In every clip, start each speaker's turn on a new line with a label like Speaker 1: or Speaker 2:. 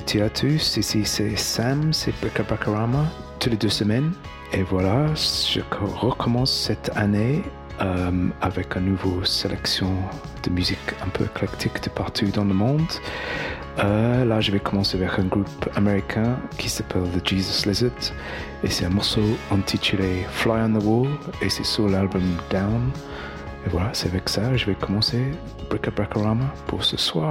Speaker 1: Saluti à tous, ici c'est Sam, c'est Brickabrickarama, toutes les 2 semaines. Et voilà, je recommence cette année avec une nouvelle sélection de musique un peu éclectique de partout dans le monde. Là, je vais commencer avec un groupe américain qui s'appelle The Jesus Lizard. Et c'est un morceau intitulé Fly on the Wall et c'est sur l'album Down. Et voilà, c'est avec ça que je vais commencer Brickabrickarama pour ce soir.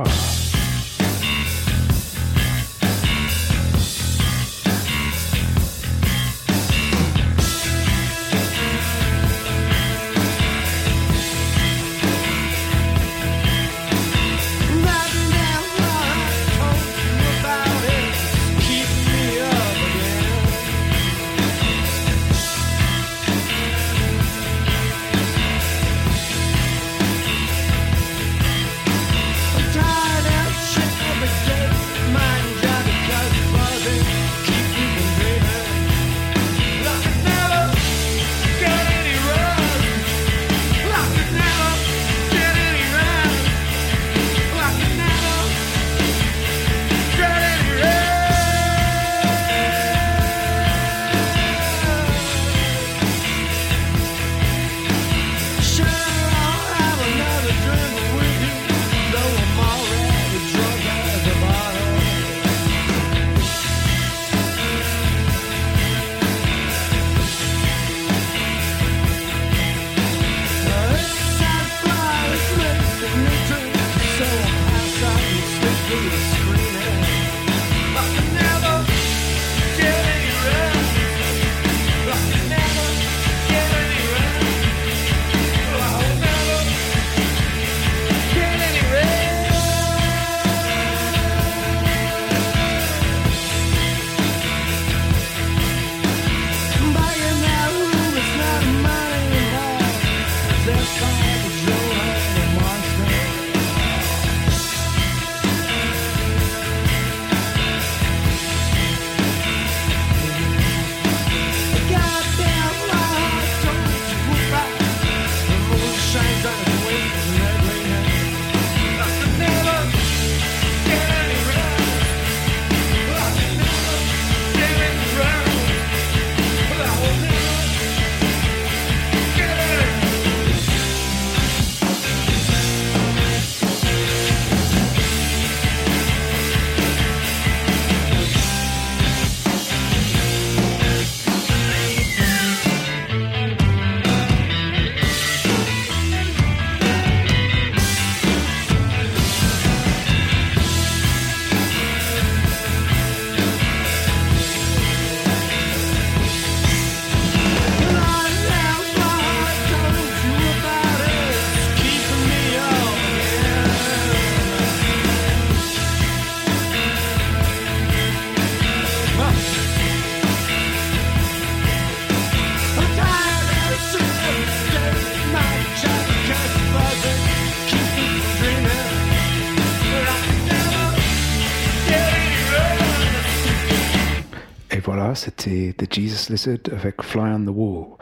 Speaker 1: Voilà, c'était The Jesus Lizard avec Fly on the Wall.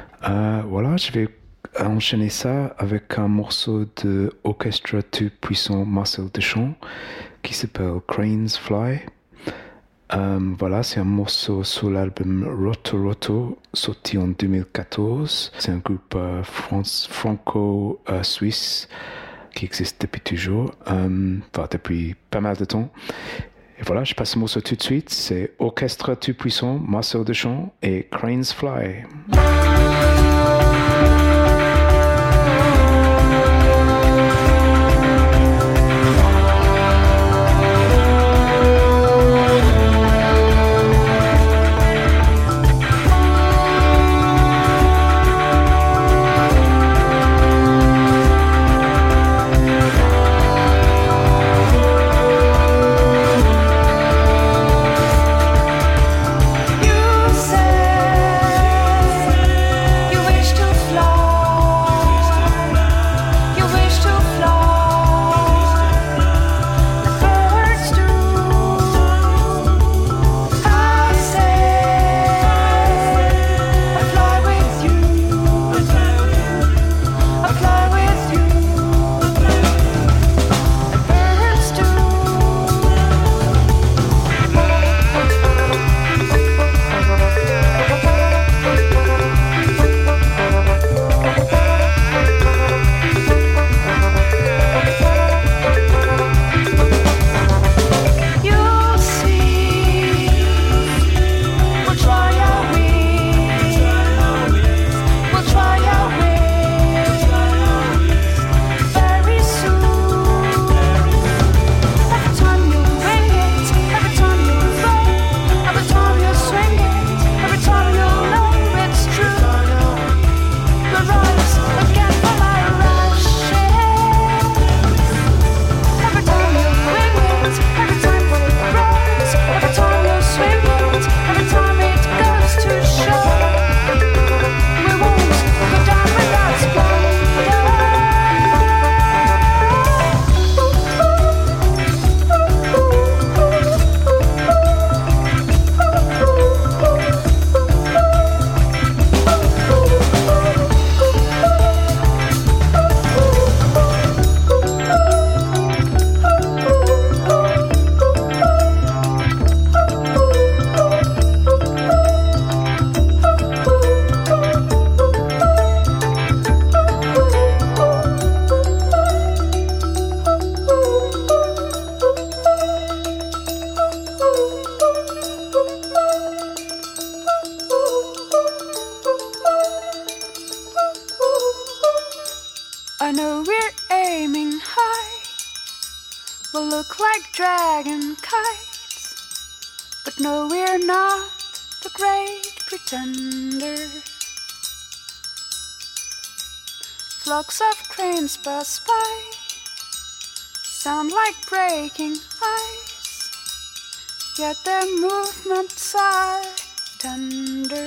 Speaker 1: Voilà, je vais enchaîner ça avec un morceau de orchestre tout puissant Marcel Deschamps qui s'appelle Cranes Fly. Voilà, c'est un morceau sur l'album Roto Roto sorti en 2014. C'est un groupe franco-suisse qui existe depuis toujours, depuis pas mal de temps. Et voilà, je passe le morceau tout de suite. C'est Orchestre tout puissant, Marcel Deschamps et Cranes Fly.
Speaker 2: You say like dragon kites, but no, we're not the great pretender. Flocks of cranes pass by, sound like breaking ice, yet their movements are tender.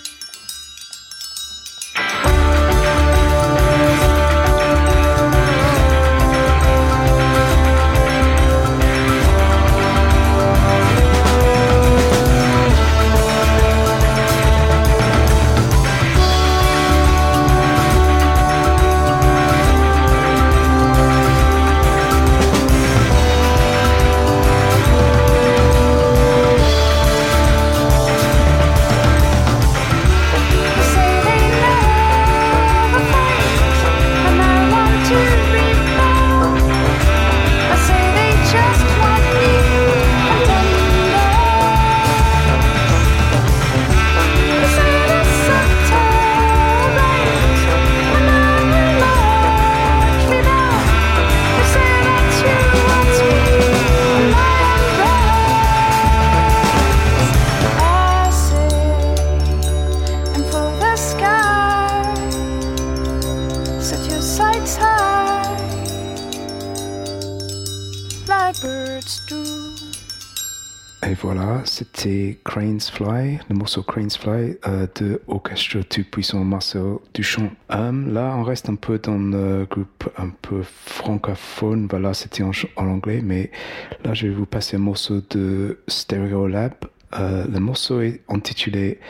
Speaker 1: Et voilà, c'était Cranes Fly, le morceau Cranes Fly de Orchestre tout puissant Marcel Duchamp. Là, on reste un peu dans le groupe un peu francophone. Voilà, c'était en anglais, mais là, je vais vous passer un morceau de Stereolab. Le morceau est intitulé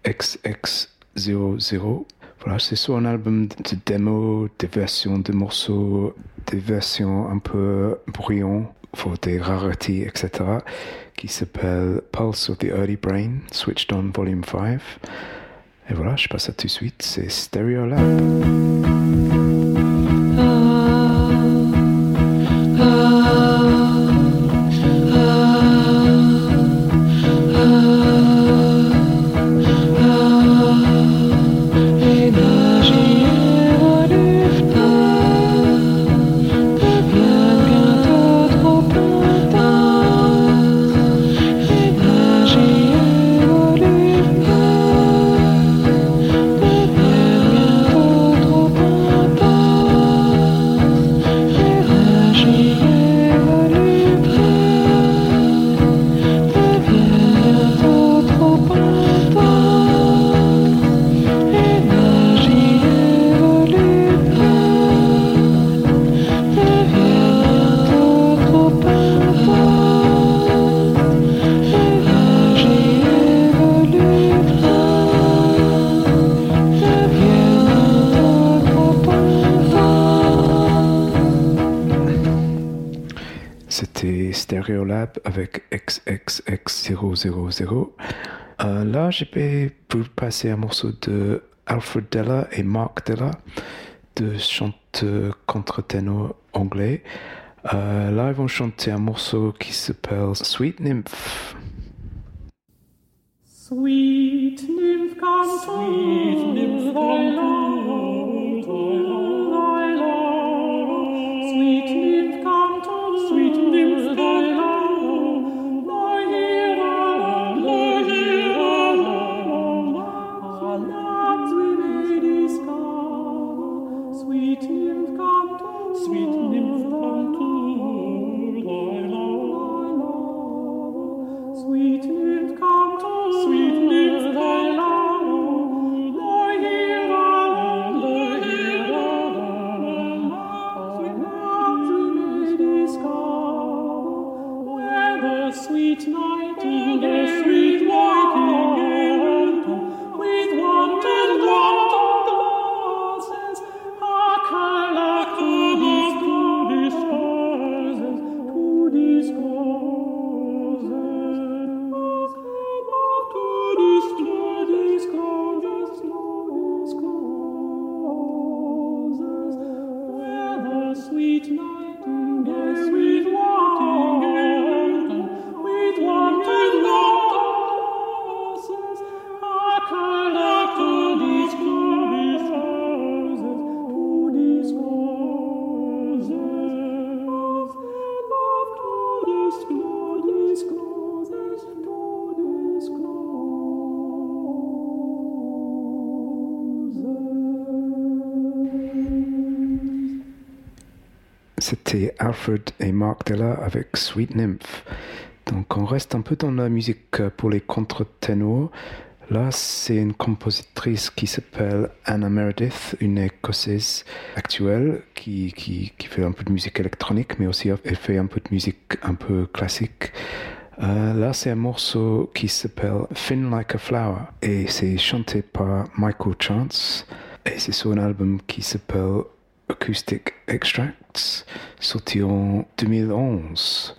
Speaker 1: XX00. Voilà, c'est sur un album de démo, des versions de morceaux, des versions un peu bruyants, pour des raretés, etc., qui s'appelle Pulse of the Early Brain, Switched On Volume 5. Et voilà, je passe à tout de suite, c'est Stereolab. C'était Stereolab avec XXX000. Là, je vais vous passer un morceau de Alfred Della et Mark Della, deux chanteurs contre-ténors anglais. Là, ils vont chanter un morceau qui s'appelle Sweet Nymph.
Speaker 3: Sweet nymph, come to thy love, thy love. Sweet nymph, come to sweet nymph, thy love. Thy hero, our loves we may discover. Sweet nymph, come to sweet nymph, come to thy love. Sweet nymph, come to sweet nymph, thy love, thy hero,
Speaker 1: C'était Alfred et Mark Della avec Sweet Nymph. Donc on reste un peu dans la musique pour les contre-ténors. Là, c'est une compositrice qui s'appelle Anna Meredith, une écossaise actuelle qui fait un peu de musique électronique, mais aussi elle fait un peu de musique un peu classique. Là, c'est un morceau qui s'appelle Thin Like a Flower et c'est chanté par Michael Chance et c'est sur un album qui s'appelle Acoustic Extracts, sorti en 2011.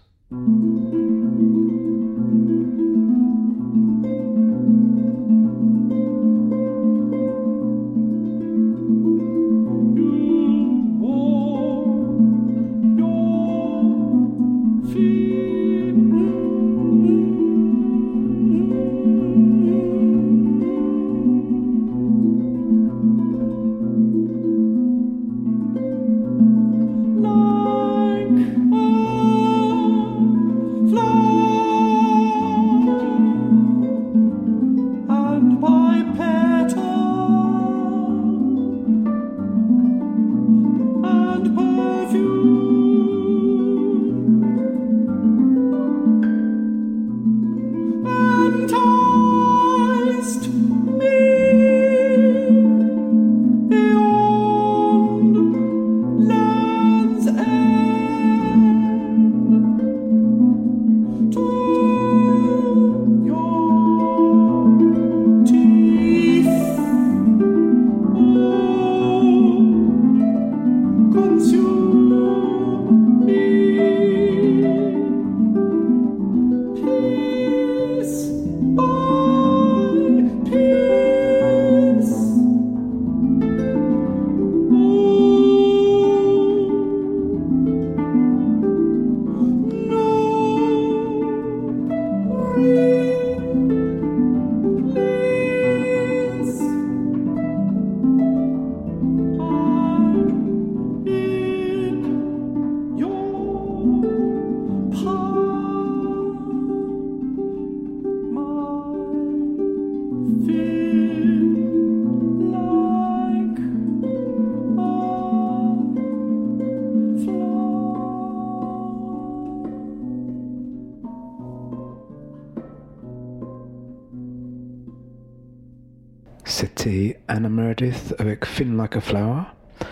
Speaker 1: C'était Anna Meredith avec Thin Like a Flower.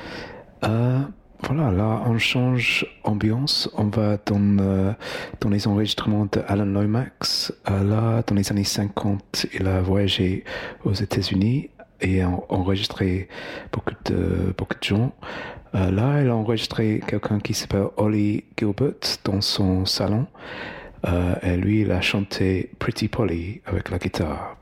Speaker 1: Voilà, là on change ambiance, on va dans les enregistrements de Alan Lomax. Là, dans les années 50, il a voyagé aux États-Unis et a enregistré beaucoup de gens. Là, il a enregistré quelqu'un qui s'appelle Ollie Gilbert dans son salon. Et lui, il a chanté Pretty Polly avec la guitare.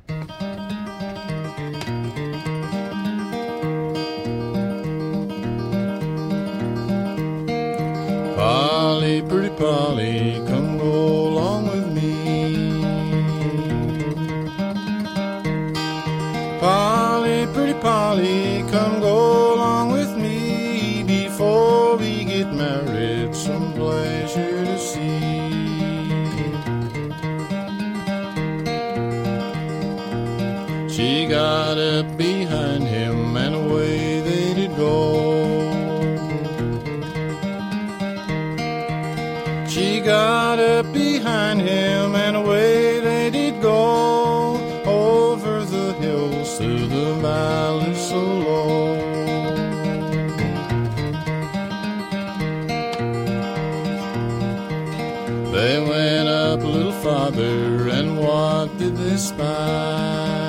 Speaker 4: Polly, pretty Polly, come go along with me. Polly, pretty Polly, come go along with me. Before we get married, some pleasure to see. She got up behind him and away they did go. She got up behind him and away they did go, over the hills through the valley so low. They went up a little farther, and what did they spy?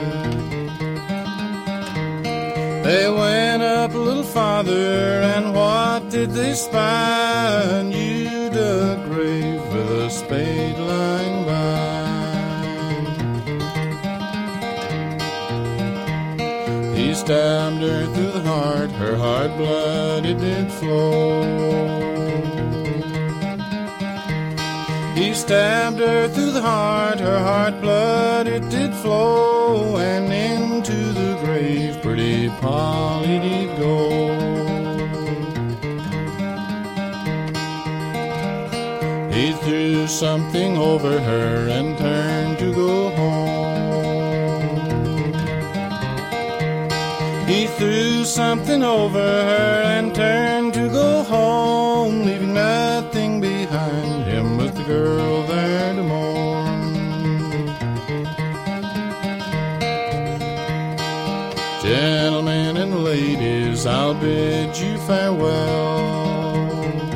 Speaker 4: They went up a little farther, and what did they spy? A new dug grave with a spade lying by. He stabbed her through the heart, her heart blood it did flow. He stabbed her through the heart, her heart blood it did flow, and into the grave pretty Polly did go. He threw something over her and turned to go home. He threw something over her and turned to go home. girl there to mourn. Gentlemen and ladies, I'll bid you farewell.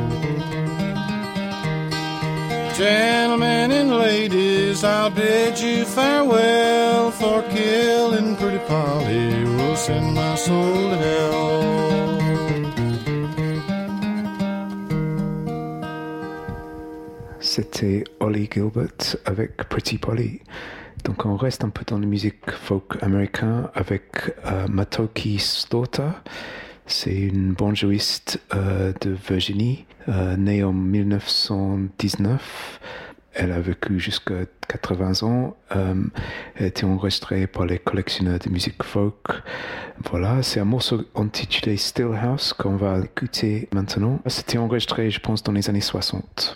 Speaker 4: Gentlemen and ladies, I'll bid you farewell, for killing pretty Polly will send my soul to hell.
Speaker 1: C'était Holly Gilbert avec Pretty Polly. Donc on reste un peu dans la musique folk américaine avec Matoki Slaughter. C'est une banjoiste de Virginie, née en 1919. Elle a vécu jusqu'à 80 ans. Elle a été enregistrée par les collectionneurs de musique folk. Voilà, c'est un morceau intitulé Still House qu'on va écouter maintenant. C'était enregistré, je pense, dans les années 60.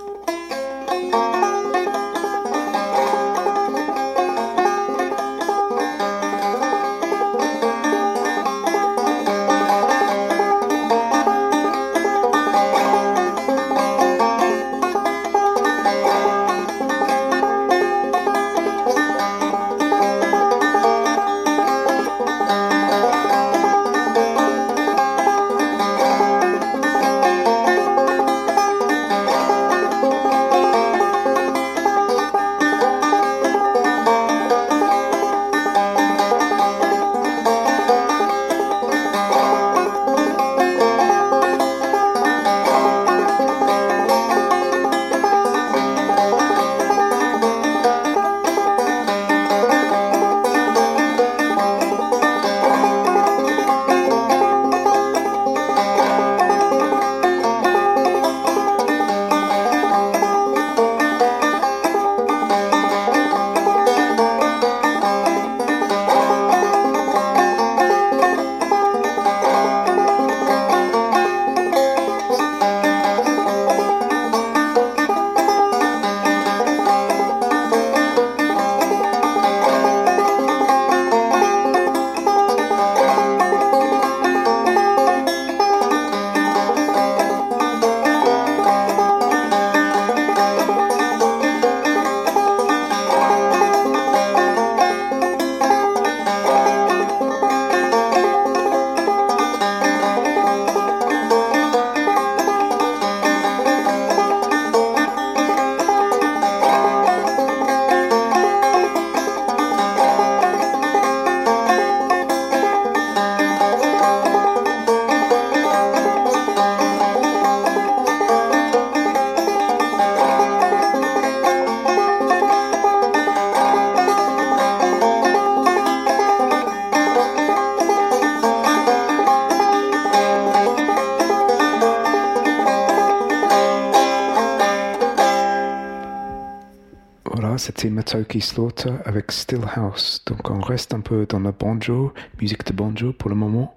Speaker 1: C'était Matoki Slaughter avec Still House. Donc on reste un peu dans la banjo, musique de banjo pour le moment,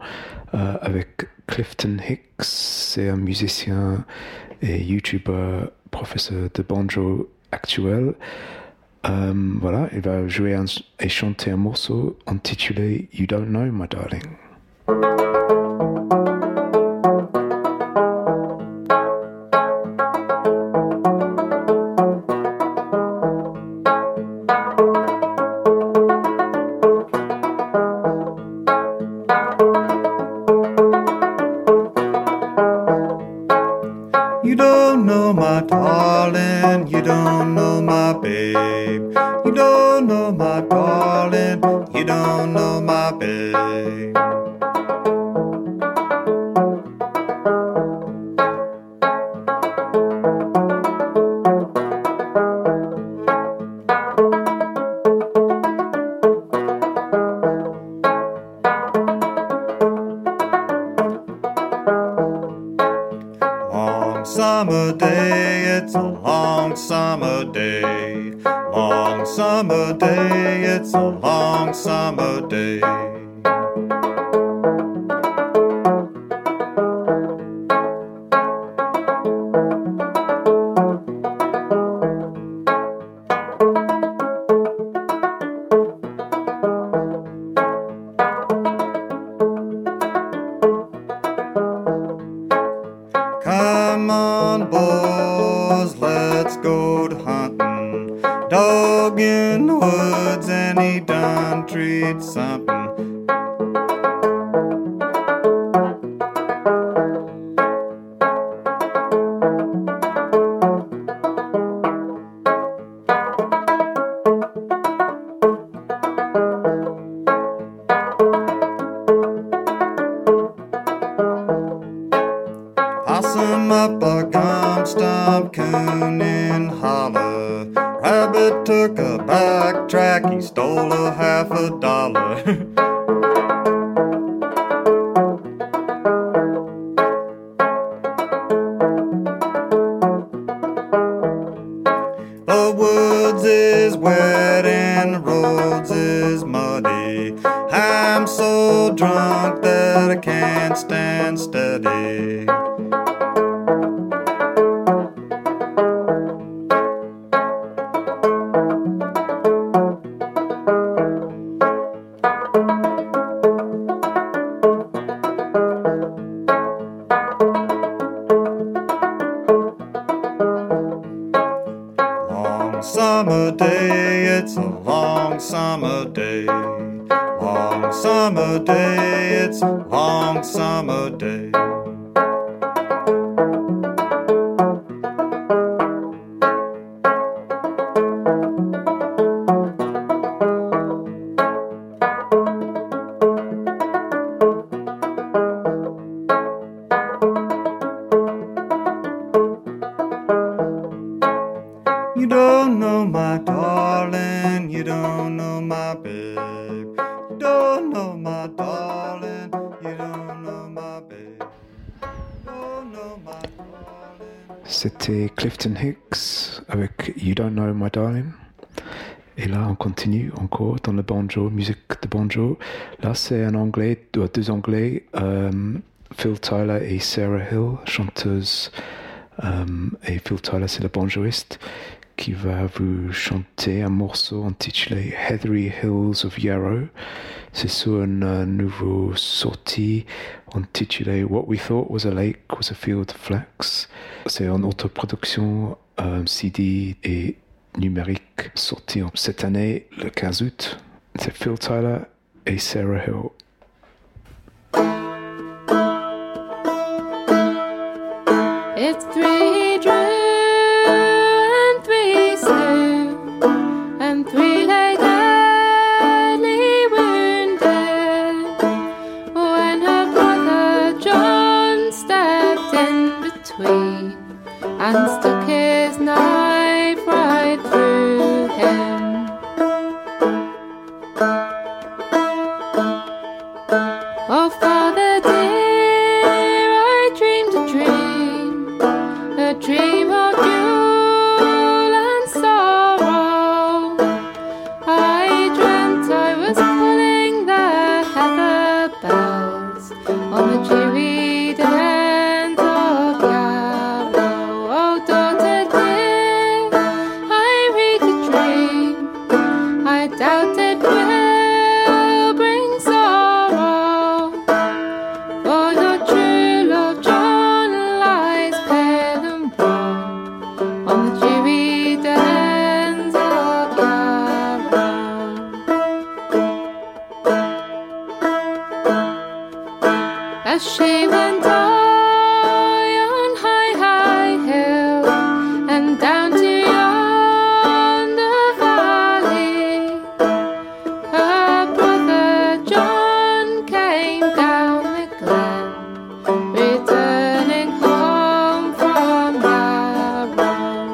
Speaker 1: avec Clifton Hicks. C'est un musicien et YouTuber, professeur de banjo actuel. Voilà, il va jouer et chanter un morceau intitulé You Don't Know My Darling.
Speaker 5: Summer day, it's a long summer day. Long summer day, it's a long summer day. Come on, boys, let's go. dog in the woods and he done treat something. Possum up a gum stump, coon in holler. Rabbit took a back track, he stole a $50. The woods is wet and the roads is muddy. I'm so drunk that I can't stand steady. Summer day, it's a long summer day. Long summer day, it's a long summer day. You don't know my darling, you don't know my babe. You don't know my darling, you don't know my babe. You don't know my darling.
Speaker 1: C'était Clifton Hicks avec You Don't Know My Darling. Et là, on continue encore dans le banjo, musique de banjo. Là, c'est un anglais, deux anglais, Phil Tyler et Sarah Hill, chanteuse. Et Phil Tyler, c'est le banjoiste qui va vous chanter un morceau intitulé Heathery Hills of Yarrow. C'est sur une nouvelle sortie intitulée What We Thought Was a Lake Was a Field of Flax. C'est en autoproduction CD et numérique sorti cette année, le 15 août. C'est Phil Tyler et Sarah Hill.
Speaker 6: It's 3 Drew and 3 Sue and 3 lay deadly wounded when her brother John stepped in between and stuck his knife right through him. Oh, Father dear, I dreamed a dream of Jewel and sorrow. I dreamt I was pulling the heather bells on the dewy dent of Yarrow. Oh, daughter dear, I read a dream I doubt it will bring sorrow, for your true love John lies pale and wan on the dewy dens of Yarrow. As she went on high hill and down to yonder valley, her brother John came down the glen, returning home from Yarrow.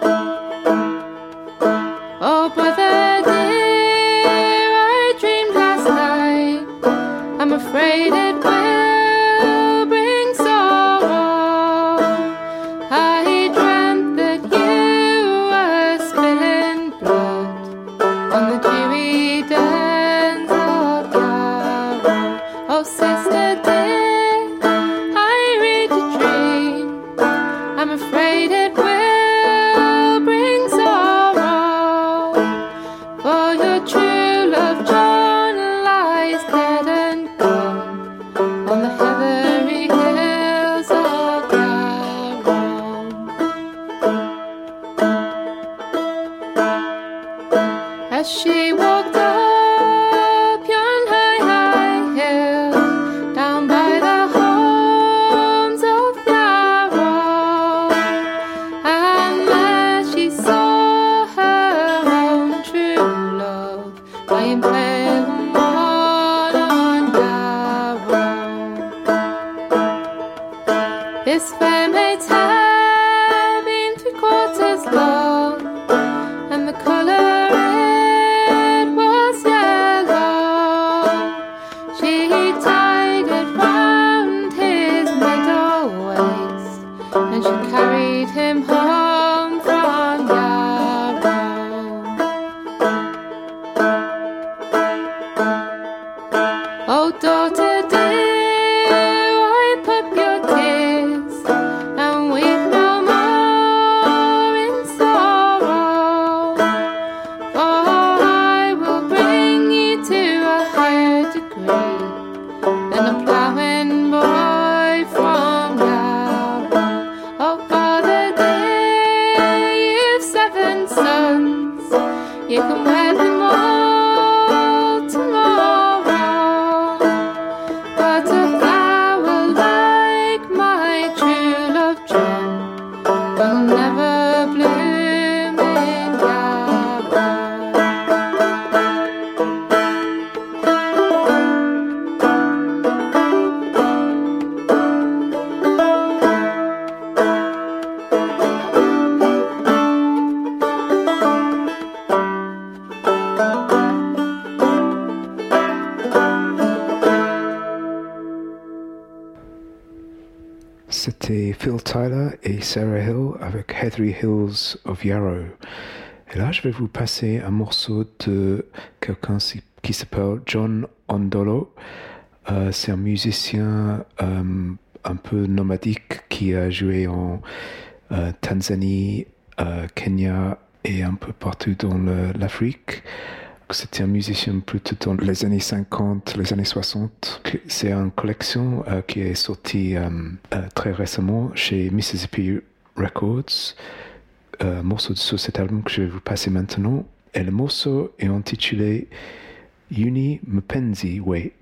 Speaker 6: Oh, brother dear, I dreamed last night, I'm afraid it will bring His fair maid's hair been 3/4 long, and the colour it was yellow. She tied it round his middle waist, and she carried him home from Yarrow. Oh, daughter dear, wipe up your tears and weep no more in sorrow, for I will bring you to a higher degree than a ploughing boy from Yarrow. Oh, father dear, you've 7 sons, you can wear them all tomorrow, but a flower like my true love John will never bloom in Yarrow.
Speaker 1: C'était Phil Tyler et Sarah Hill avec Heathery Hills of Yarrow. Et là, je vais vous passer un morceau de quelqu'un qui s'appelle John Ondolo. C'est un musicien un peu nomadique qui a joué en Tanzanie, Kenya et un peu partout dans l'Afrique. C'était un musicien plutôt dans les années 50, les années 60. C'est une collection qui est sortie très récemment chez Mississippi Records. Un morceau sur cet album que je vais vous passer maintenant. Et le morceau est intitulé Uni Mpenzi Way.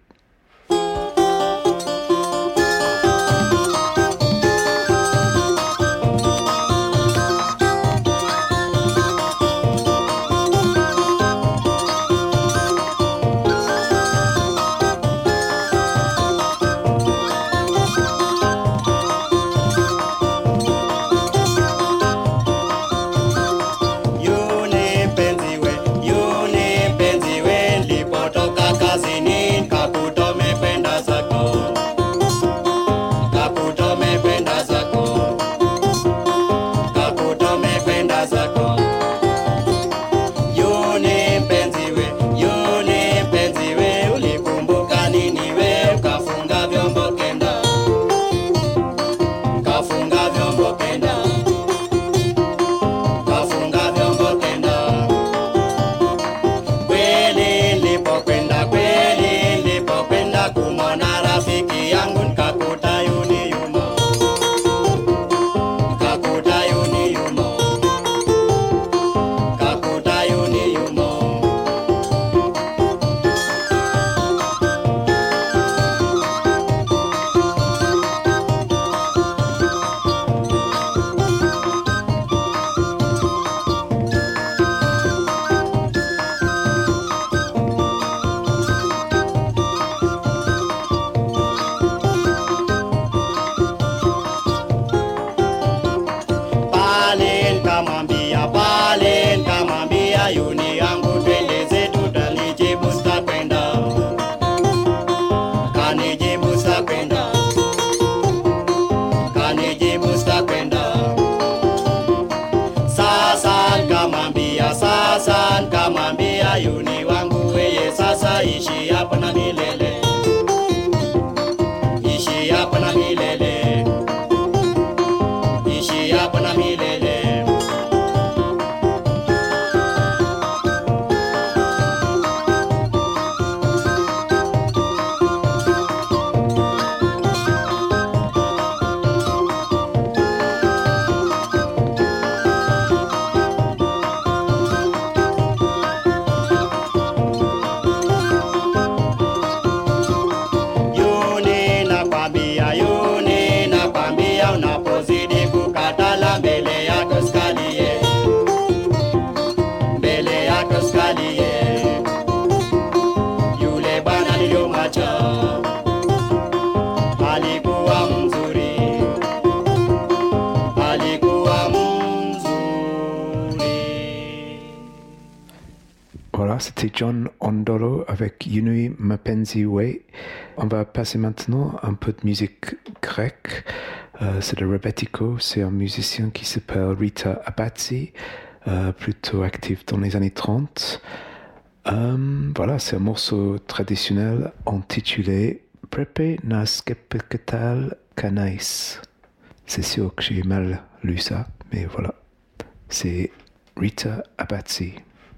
Speaker 1: c'était John Ondolo avec Yunui Mapenzi Way. On va passer maintenant un peu de musique grecque. C'est le rebetiko, c'est un musicien qui s'appelle Rita Abatzi, plutôt actif dans les années 30. Voilà, c'est un morceau traditionnel intitulé Prepe na skepeketal kanais. C'est sûr que j'ai mal lu ça, mais voilà. C'est Rita Abatzi.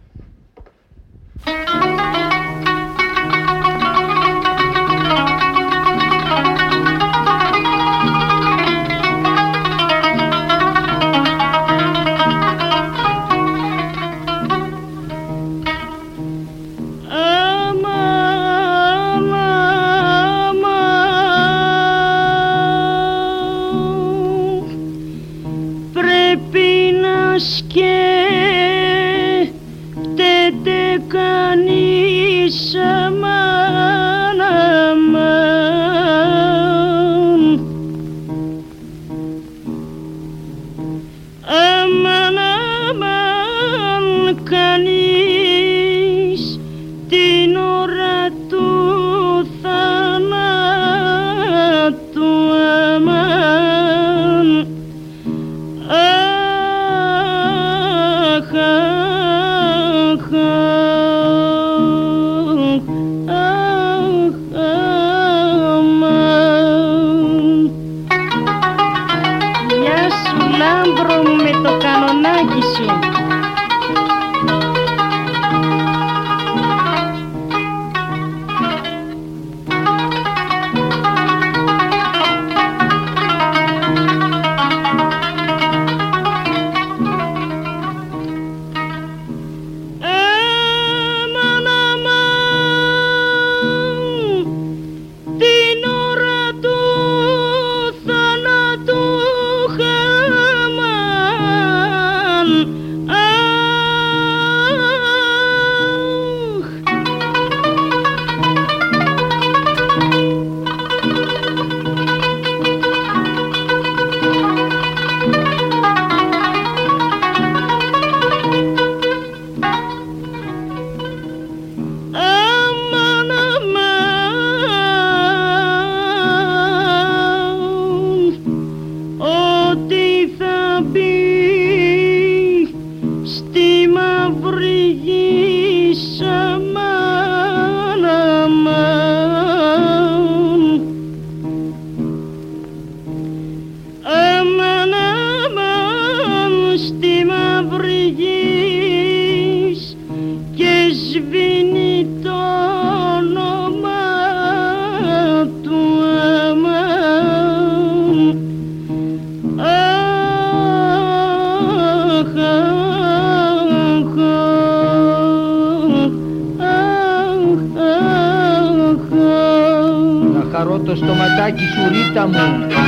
Speaker 7: Το στοματάκι σου, Ρίτα μου.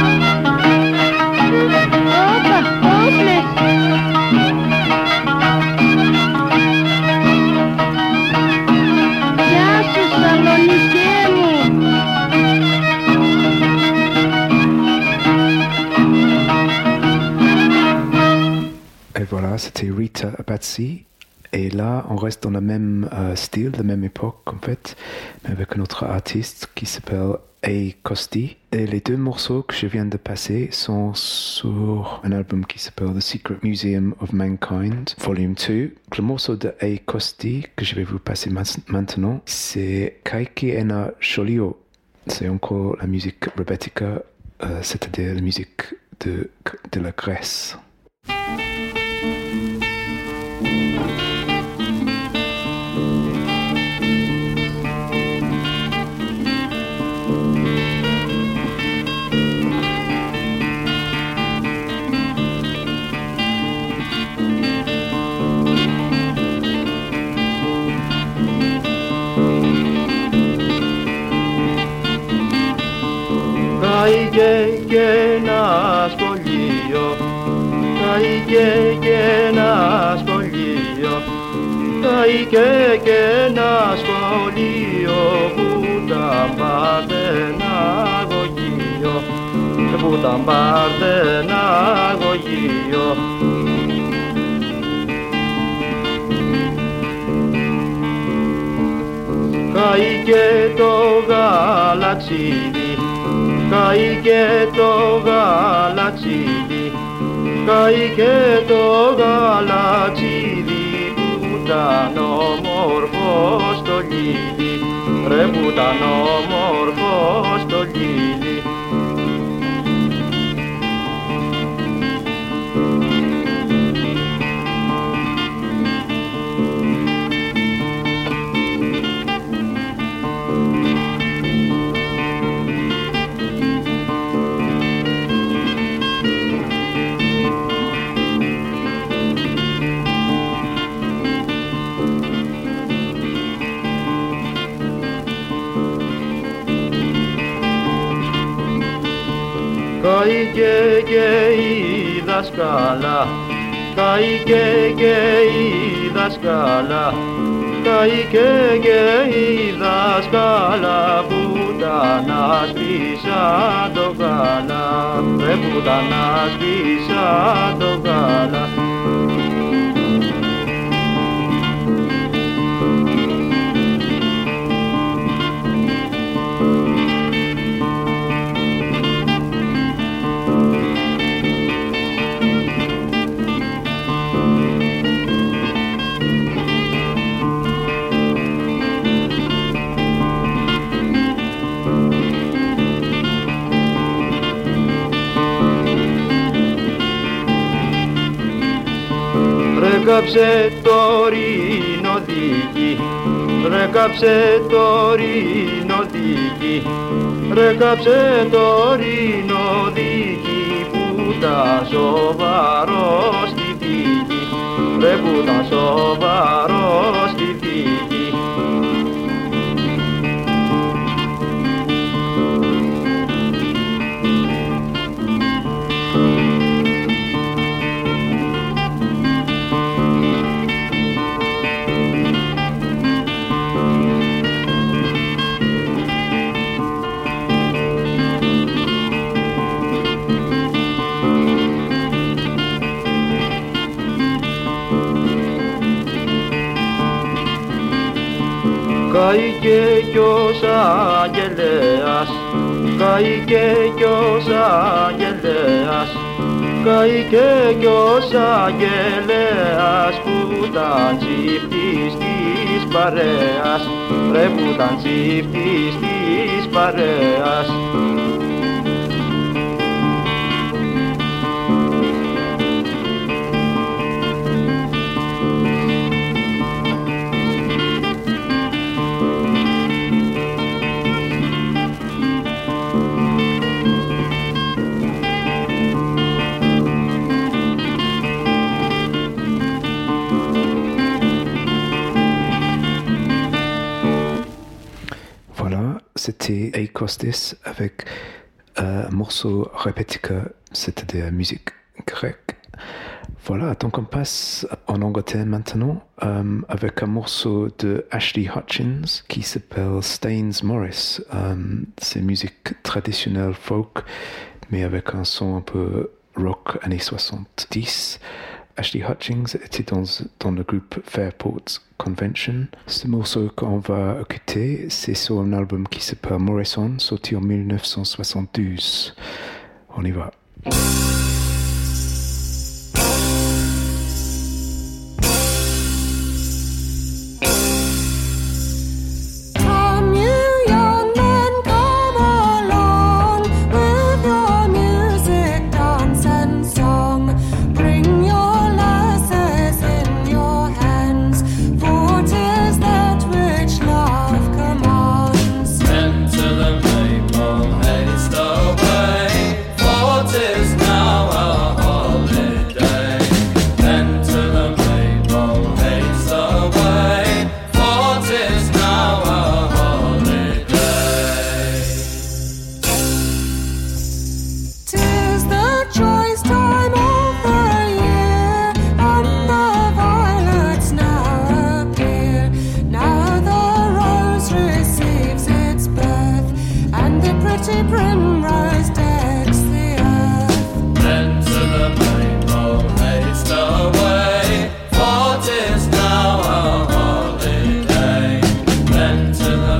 Speaker 6: Όπα, όπλες. Γεια σου, Σαλονικέ μου.
Speaker 1: Et voilà, c'était Rita Abatzi. Et là, on reste dans le même style, la même époque en fait, mais avec un autre artiste qui s'appelle A. Costi. Et les deux morceaux que je viens de passer sont sur un album qui s'appelle The Secret Museum of Mankind, Volume 2. Le morceau de A. Costi que je vais vous passer maintenant, c'est Kaiki Ena Sholio. C'est encore la musique rebetika, c'est-à-dire la musique de la Grèce.
Speaker 8: Καήκε και ένα σχολείο, καήκε και ένα σχολείο, καήκε και ένα σχολείο που τα πάρτε ένα αγωγείο, που τα πάρτε ένα αγωγείο. καήκε το γαλατσίδι, καήκε το γαλατσίδι, καήκε το γαλατσίδι που ήταν όμορφο στο λίδι, ρε που ήταν όμορφο στο λίδι. Καήκε και η δασκάλα, καήκε και η δασκάλα, καήκε και η δασκάλα που τα ανασπίσαν το γάλα, ρε που τα ανασπίσαν το γάλα. Ρέκαψε το ρινοδίκι, ρέκαψε το ρινοδίκι, ρέκαψε το ρινοδίκι που τα σοβαρό στη δίκη, ρε που τα σοβαρό στη δίκη. Καήκε κι ως αγγελέας, καήκε κι ως αγγελέας, καήκε κι ως αγγελέας που ήταν τσίφτης της παρέας, ρε που ήταν τσίφτης της παρέας.
Speaker 1: C'était Eikostis avec un morceau Repetica, c'était de la musique grecque. Voilà, donc on passe en Angleterre maintenant avec un morceau de Ashley Hutchins qui s'appelle Staines Morris. C'est musique traditionnelle folk, mais avec un son un peu rock années 70. Ashley Hutchins était dans le groupe Fairport Convention. Ce morceau qu'on va écouter, c'est sur un album qui s'appelle Morrison, sorti en 1972. On y va.
Speaker 9: To the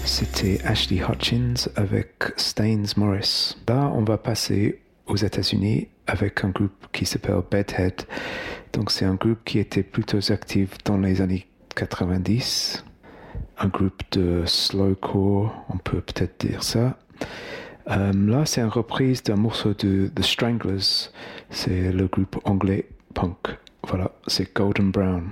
Speaker 1: C'était Ashley Hutchins avec Staines Morris. Là, on va passer aux États-Unis avec un groupe qui s'appelle Bedhead. Donc, c'est un groupe qui était plutôt actif dans les années 90. Un groupe de slowcore, on peut peut-être dire ça. Là, c'est une reprise d'un morceau de The Stranglers. C'est le groupe anglais punk. Voilà, c'est Golden Brown.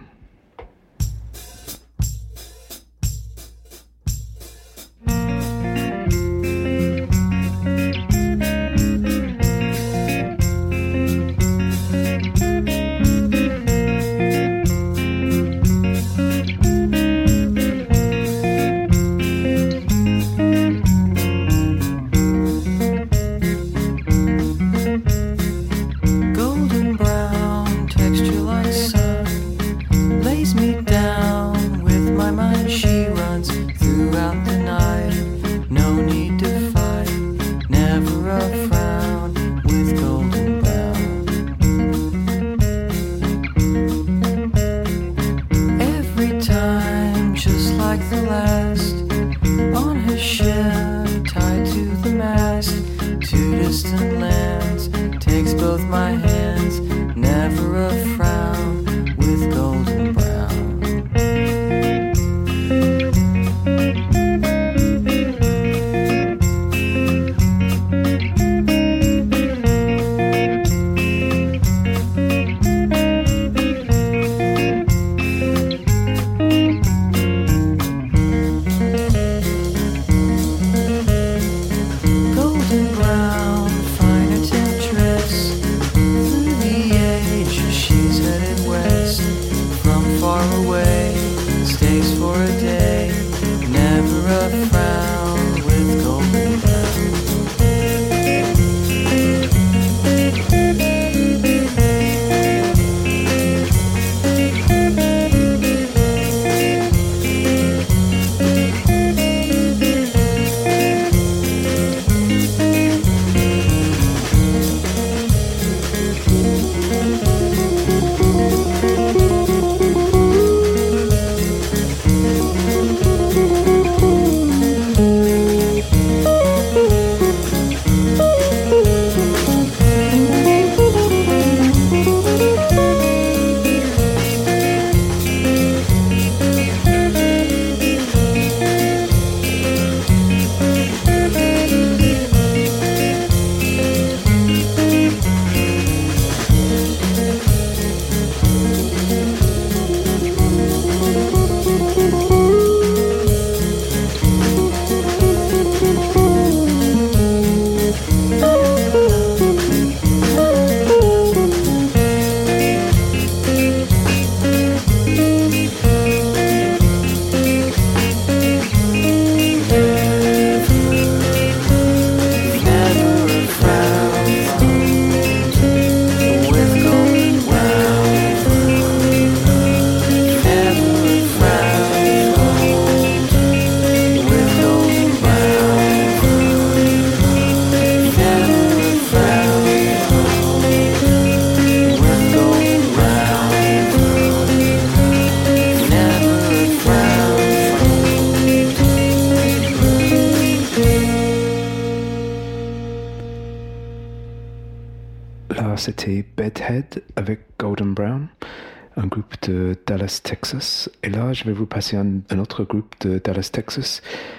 Speaker 1: C'était Bedhead avec Golden Brown, un groupe de Dallas, Texas. Et là, je vais vous passer un autre groupe de Dallas, Texas,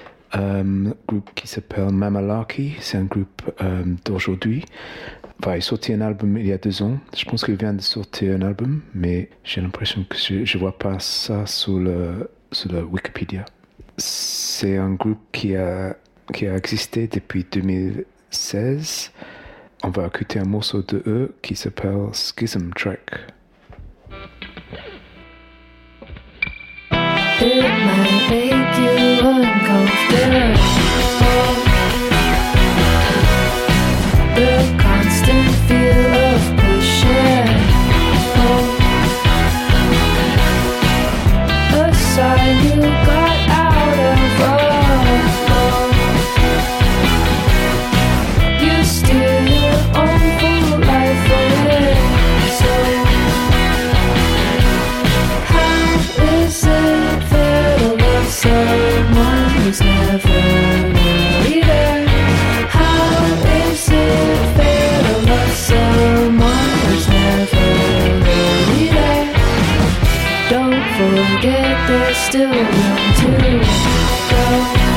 Speaker 1: un groupe qui s'appelle Mamalarkey. C'est un groupe d'aujourd'hui. Enfin, il a sorti un album il y a 2 ans. Je pense qu'il vient de sortir un album, mais j'ai l'impression que je ne vois pas ça sur le Wikipédia. C'est un groupe qui a existé depuis 2016. On va écouter un morceau de eux qui s'appelle Schism Track.
Speaker 9: It might make you uncomfortable. The constant feel of pushing aside you got out of you steal your own full life away. So how is it fair to love someone who's not never really there. How is it fair to love someone who's never really there? Don't forget there's still room to go.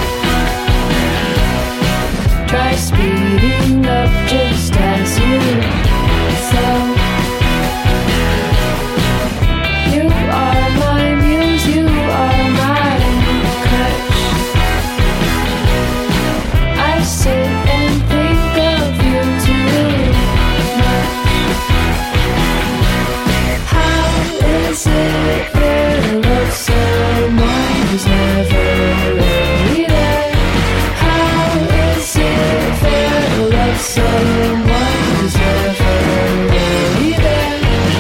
Speaker 9: Try speeding up just as you flow. You are my muse, you are my crutch. I sit and think of you too much. How is it fair to love someone who's never really there? How is it fair to love someone who's never really there?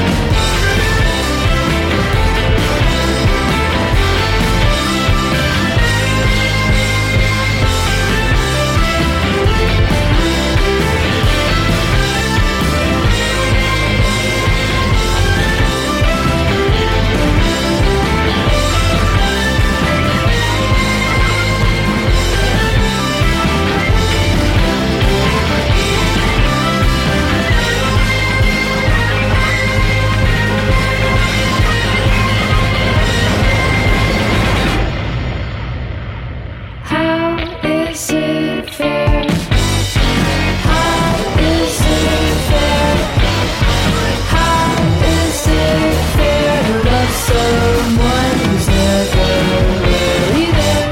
Speaker 9: How is it fair? How is it fair? How is it fair to love someone who's never really there?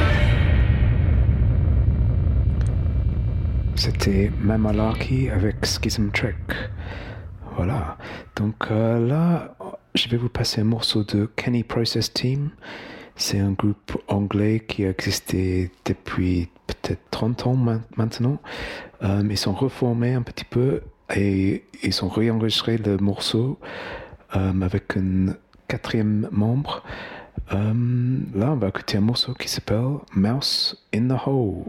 Speaker 1: C'était Malarkey avec Schism Trek. Voilà. Donc là, je vais vous passer un morceau de Kenny Process Team. C'est un groupe anglais qui a existé depuis peut-être 30 ans maintenant. Ils sont reformés un petit peu et ils ont réenregistré le morceau avec un 4e membre. Là, on va écouter un morceau qui s'appelle Mouse in the Hole.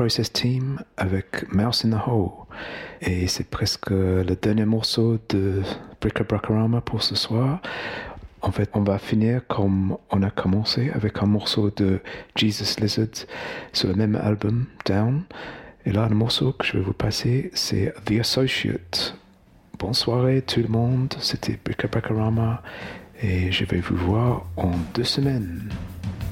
Speaker 1: Process Team avec Mouse in the Hole. Et c'est presque le dernier morceau de Brick-a-Brackarama pour ce soir. En fait, on va finir comme on a commencé avec un morceau de Jesus Lizard sur le même album, Down. Et là, le morceau que je vais vous passer, c'est The Associate. Bonne soirée tout le monde, c'était Brick-a-Brackarama et je vais vous voir en 2 semaines.